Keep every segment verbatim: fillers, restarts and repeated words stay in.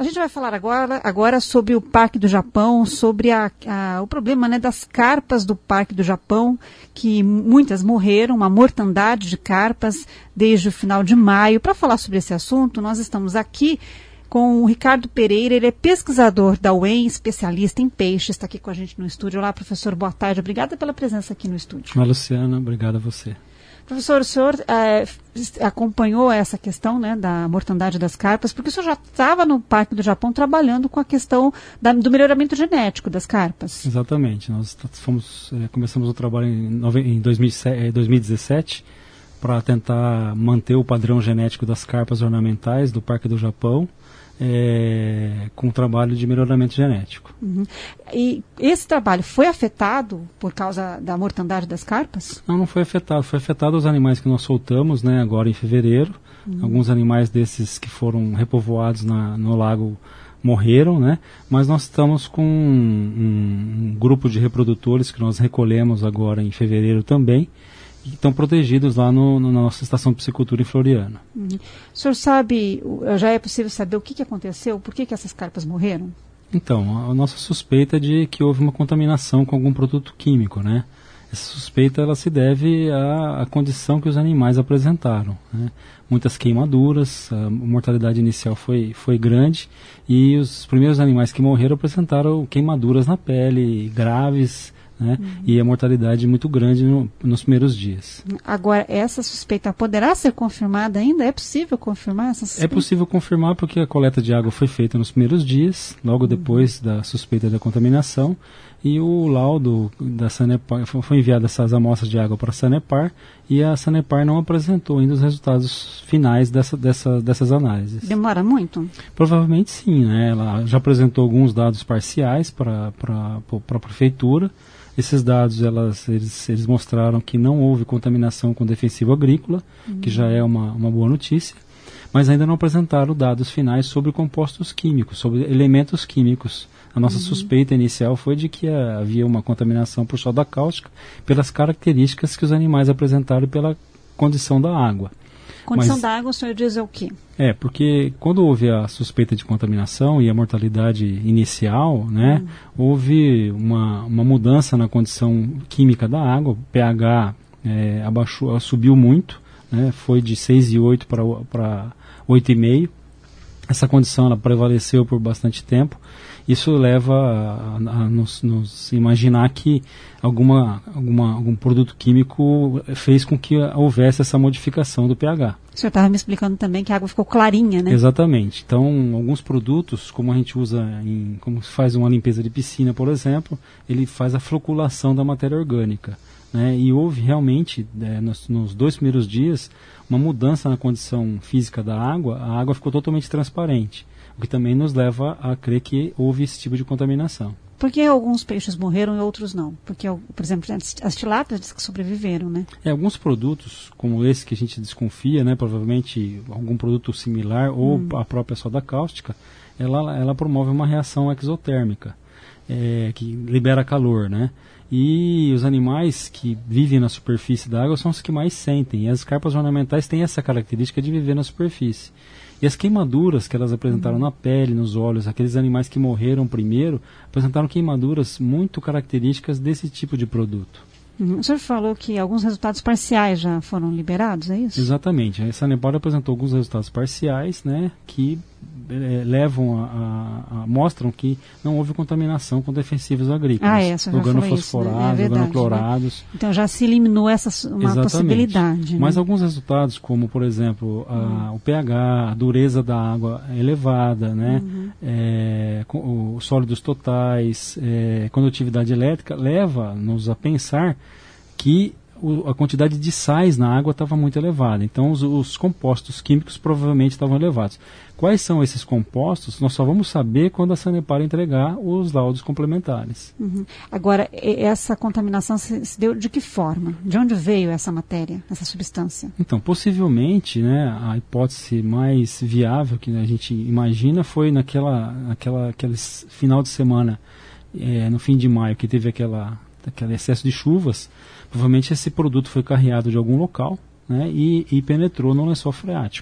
A gente vai falar agora, agora sobre o Parque do Japão, sobre a, a, o problema, né, das carpas do Parque do Japão, que muitas morreram, uma mortandade de carpas desde o final de maio. Para falar sobre esse assunto, nós estamos aqui com o Ricardo Pereira, ele é pesquisador da U E M, especialista em peixes, está aqui com a gente no estúdio. Olá, professor, boa tarde, obrigada pela presença aqui no estúdio. Olá, Luciana, obrigado a você. Professor, o senhor é, acompanhou essa questão, né, da mortandade das carpas, porque o senhor já estava no Parque do Japão trabalhando com a questão da, do melhoramento genético das carpas. Exatamente, nós fomos, é, começamos o trabalho em, em dois mil e dezessete para tentar manter o padrão genético das carpas ornamentais do Parque do Japão, É, com o trabalho de melhoramento genético. Uhum. E esse trabalho foi afetado por causa da mortandade das carpas? Não, não foi afetado. Foi afetado os animais que nós soltamos, né, agora em fevereiro. Uhum. Alguns animais desses que foram repovoados na, no lago morreram, né? Mas nós estamos com um, um grupo de reprodutores que nós recolhemos agora em fevereiro também, que estão protegidos lá no, no, na nossa estação de piscicultura em Floriano. Uhum. O senhor sabe, já é possível saber o que, que aconteceu? Por que, que essas carpas morreram? Então, a, a nossa suspeita é de que houve uma contaminação com algum produto químico, né? Essa suspeita ela se deve à, à condição que os animais apresentaram, né? Muitas queimaduras, a mortalidade inicial foi, foi grande e os primeiros animais que morreram apresentaram queimaduras na pele, graves, né? Uhum. E a mortalidade muito grande no, nos primeiros dias. Agora, essa suspeita poderá ser confirmada ainda? É possível confirmar essa suspeita? É possível confirmar porque a coleta de água foi feita nos primeiros dias, logo uhum. depois da suspeita da contaminação, e o laudo da Sanepar, foi enviado essas amostras de água para a Sanepar, e a Sanepar não apresentou ainda os resultados finais dessa, dessa, dessas análises. Demora muito? Provavelmente sim, né? Ela já apresentou alguns dados parciais para a prefeitura. Esses dados, elas, eles, eles mostraram que não houve contaminação com defensivo agrícola, uhum. que já é uma, uma boa notícia, mas ainda não apresentaram dados finais sobre compostos químicos, sobre elementos químicos. A nossa uhum. suspeita inicial foi de que uh, havia uma contaminação por soda cáustica pelas características que os animais apresentaram e pela condição da água. Condição Mas, da água, o senhor diz é o quê? É, porque quando houve a suspeita de contaminação e a mortalidade inicial, né, hum. houve uma, uma mudança na condição química da água, o pH é, abaixou, subiu muito, né, foi de seis vírgula oito para oito vírgula cinco. Essa condição ela prevaleceu por bastante tempo. Isso leva a, a nos, nos imaginar que alguma, alguma, algum produto químico fez com que houvesse essa modificação do pH. O senhor estava me explicando também que a água ficou clarinha, né? Exatamente. Então, alguns produtos, como a gente usa, em, como se faz uma limpeza de piscina, por exemplo, ele faz a floculação da matéria orgânica, né? E houve realmente, é, nos, nos dois primeiros dias, uma mudança na condição física da água. A água ficou totalmente transparente, o que também nos leva a crer que houve esse tipo de contaminação. Por que alguns peixes morreram e outros não? Porque, por exemplo, as tilápias diz que sobreviveram, né? É, alguns produtos, como esse que a gente desconfia, né, provavelmente algum produto similar ou hum. a própria soda cáustica, ela, ela promove uma reação exotérmica, é, que libera calor, né? E os animais que vivem na superfície da água são os que mais sentem. E as carpas ornamentais têm essa característica de viver na superfície. E as queimaduras que elas apresentaram uhum. na pele, nos olhos, aqueles animais que morreram primeiro, apresentaram queimaduras muito características desse tipo de produto. Uhum. O senhor falou que alguns resultados parciais já foram liberados, é isso? Exatamente. A Sanepar apresentou alguns resultados parciais, né, que é, levam a, a, a mostram que não houve contaminação com defensivos agrícolas. Ah, é, você já organofosforados, né? É verdade, organoclorados. Né? Então já se eliminou essa uma Exatamente. possibilidade. Mas né? alguns resultados, como por exemplo a, hum. o pH, a dureza da água elevada, né? Uhum. É, com, os sólidos totais, é, condutividade elétrica, leva-nos a pensar que o, a quantidade de sais na água estava muito elevada. Então os, os compostos químicos provavelmente estavam elevados. Quais são esses compostos? Nós só vamos saber quando a Sanepar entregar os laudos complementares. Uhum. Agora, essa contaminação se, se deu de que forma? De onde veio essa matéria, essa substância? Então, possivelmente, né, a hipótese mais viável que a gente imagina foi naquela, naquela aquele final de semana, é, no fim de maio, que teve aquela, aquele excesso de chuvas. Provavelmente esse produto foi carreado de algum local, né, e, e penetrou no lençol freático.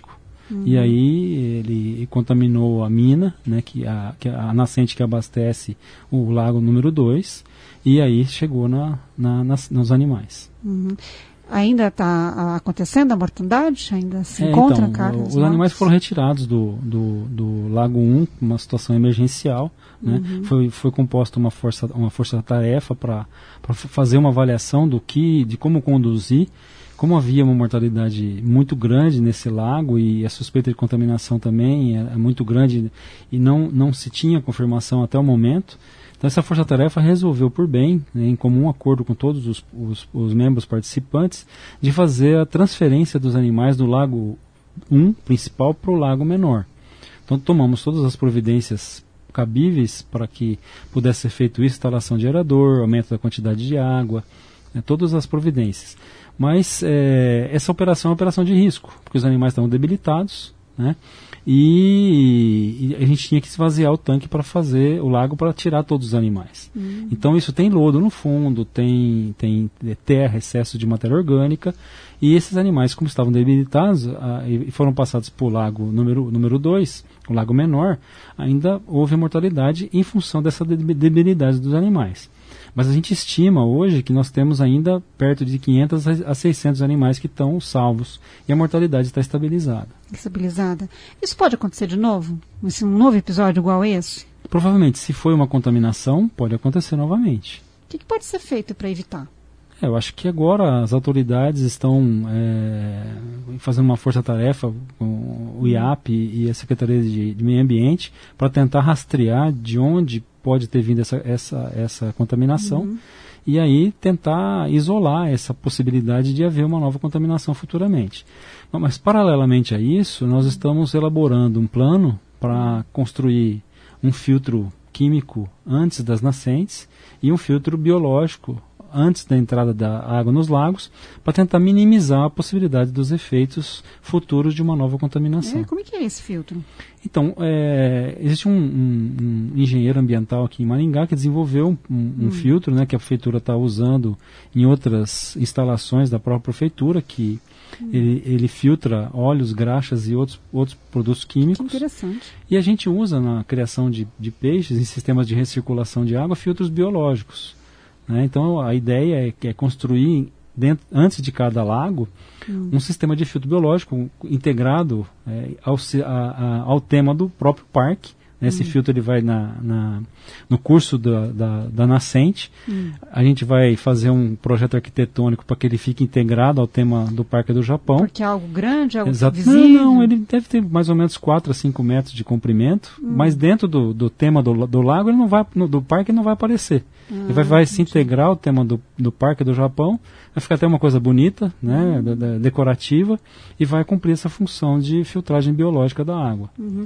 Uhum. E aí ele contaminou a mina, né, que a, que a nascente que abastece o lago número dois, e aí chegou na, na, nas, nos animais. Uhum. Ainda está acontecendo a mortandade? Ainda se é, encontra então, carnes os mortas? animais foram retirados do, do, do Lago um, uma situação emergencial. Né? Uhum. Foi, foi composta uma força, uma força-tarefa para fazer uma avaliação do que, de como conduzir. Como havia uma mortalidade muito grande nesse lago e a suspeita de contaminação também é, é muito grande e não, não se tinha confirmação até o momento. Então essa força-tarefa resolveu por bem, né, em comum acordo com todos os, os, os membros participantes, de fazer a transferência dos animais do lago um principal para o lago menor. Então tomamos todas as providências cabíveis para que pudesse ser feito isso, instalação de aerador, aumento da quantidade de água, né, todas as providências. Mas é, essa operação é uma operação de risco, porque os animais estavam debilitados, né? E, e a gente tinha que esvaziar o tanque para fazer o lago para tirar todos os animais. Uhum. Então isso tem lodo no fundo, tem, tem terra, excesso de matéria orgânica, e esses animais, como estavam debilitados ah, e foram passados para o lago número dois, o lago menor, ainda houve mortalidade em função dessa debilidade dos animais. Mas a gente estima hoje que nós temos ainda perto de quinhentos a seiscentos animais que estão salvos e a mortalidade está estabilizada. Estabilizada. Isso pode acontecer de novo? Um novo episódio igual esse? Provavelmente, se foi uma contaminação, pode acontecer novamente. O que, que pode ser feito para evitar? É, eu acho que agora as autoridades estão é, fazendo uma força-tarefa com o I A P e a Secretaria de, de Meio Ambiente para tentar rastrear de onde pode ter vindo essa, essa, essa contaminação uhum. e aí tentar isolar essa possibilidade de haver uma nova contaminação futuramente. Mas, paralelamente a isso, nós estamos elaborando um plano para construir um filtro químico antes das nascentes e um filtro biológico antes da entrada da água nos lagos, para tentar minimizar a possibilidade dos efeitos futuros de uma nova contaminação. É, como é que é esse filtro? Então, é, existe um, um, um engenheiro ambiental aqui em Maringá que desenvolveu um, um, um hum. filtro, né, que a prefeitura está usando em outras instalações da própria prefeitura, que hum. ele, ele filtra óleos, graxas e outros, outros produtos químicos. Que interessante. E a gente usa na criação de, de peixes, em sistemas de recirculação de água, filtros biológicos. Né? Então a ideia é, é construir, dentro, antes de cada lago, hum. um sistema de filtro biológico integrado é, ao, a, a, ao tema do próprio parque. Né? Esse hum. filtro ele vai na, na, no curso da, da, da nascente. Hum. A gente vai fazer um projeto arquitetônico para que ele fique integrado ao tema do Parque do Japão. Porque é algo grande, algo Exato. visível? Não, não, ele deve ter mais ou menos quatro a cinco metros de comprimento, hum. mas dentro do, do tema do, do lago, ele não vai, no, do parque, ele não vai aparecer. Ah, ele vai, vai se integrar ao tema do, do Parque do Japão, vai ficar até uma coisa bonita, né, uhum. da, da, decorativa, e vai cumprir essa função de filtragem biológica da água. Uhum.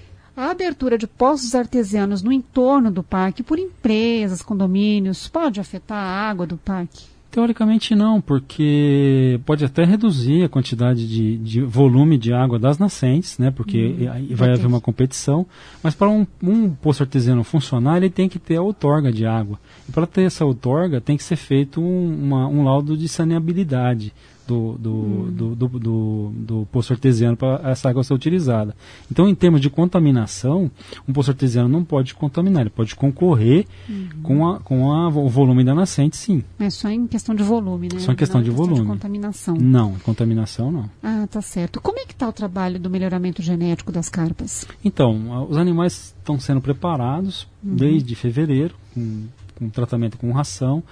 A abertura de poços artesianos no entorno do parque por empresas, condomínios, pode afetar a água do parque? Teoricamente não, porque pode até reduzir a quantidade de, de volume de água das nascentes, né, porque hum, vai, vai haver uma competição, mas para um, um poço artesiano funcionar, ele tem que ter a outorga de água. E para ter essa outorga, tem que ser feito um, uma, um laudo de saneabilidade do, do, hum. do, do, do, do poço artesiano para essa água ser utilizada. Então, em termos de contaminação, um poço artesiano não pode contaminar, ele pode concorrer uhum. com, a, com a, o volume da nascente, sim. É só em questão de volume, né? Só em questão não de questão volume. De contaminação. Não, contaminação não. Ah, tá certo. Como é que está o trabalho do melhoramento genético das carpas? Então, os animais estão sendo preparados uhum. desde fevereiro, com, com tratamento com ração.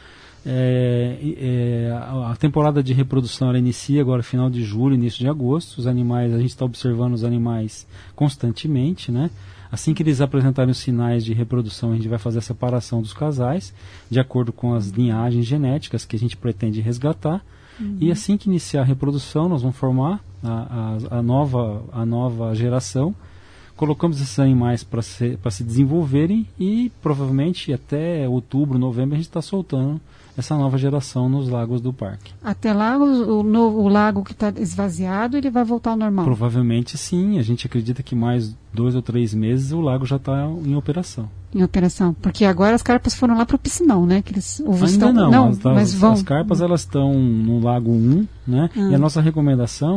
É, é, a temporada de reprodução ela inicia agora final de julho, início de agosto. Os animais, a gente está observando os animais constantemente, né? Assim que eles apresentarem os sinais de reprodução, a gente vai fazer a separação dos casais, de acordo com as linhagens genéticas que a gente pretende resgatar. Uhum. E assim que iniciar a reprodução, nós vamos formar a, a, a, nova, a nova geração. Colocamos esses animais para se, para se desenvolverem e provavelmente até outubro, novembro, a gente está soltando essa nova geração nos lagos do parque. Até lá, o, o, novo, o lago que está esvaziado, ele vai voltar ao normal? Provavelmente sim. A gente acredita que mais dois ou três meses o lago já está em operação. Em operação. Porque agora as carpas foram lá para o piscinão, né? Que eles, Ainda estão, não. não as, mas as, vão... as carpas elas estão no lago um, né? Ah. E a nossa recomendação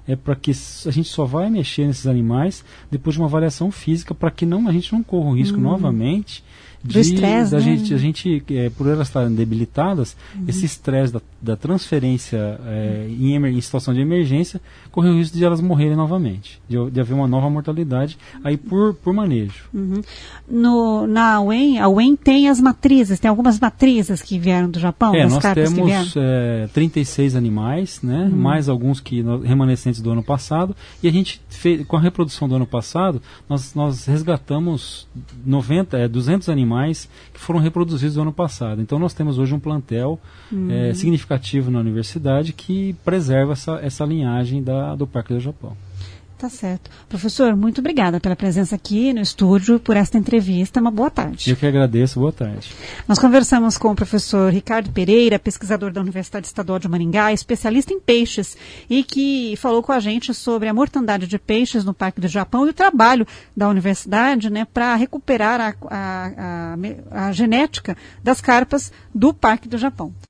é para que a gente só vai mexer nesses animais depois de uma avaliação física, para que não, a gente não corra o risco hum. novamente de estresse, da né? gente, a gente é, por elas estarem debilitadas, uhum. esse estresse da, da transferência é, em, emer, em situação de emergência, corre o risco de elas morrerem novamente, de, de haver uma nova mortalidade aí por, por manejo. Uhum. No, na U E M, a U E M tem as matrizes, tem algumas matrizes que vieram do Japão? É, das nós carpas temos é, trinta e seis animais, né, uhum. mais alguns que remanescentes do ano passado, e a gente fez, com a reprodução do ano passado, nós, nós resgatamos noventa, é, duzentos animais que foram reproduzidos no ano passado. Então nós temos hoje um plantel uhum. é, significativo na universidade que preserva essa, essa linhagem da, do Parque do Japão. Tá certo. Professor, muito obrigada pela presença aqui no estúdio, por esta entrevista. Uma boa tarde. Eu que agradeço. Boa tarde. Nós conversamos com o professor Ricardo Pereira, pesquisador da Universidade Estadual de Maringá, especialista em peixes, e que falou com a gente sobre a mortandade de peixes no Parque do Japão e o trabalho da universidade, né, para recuperar a, a, a, a genética das carpas do Parque do Japão.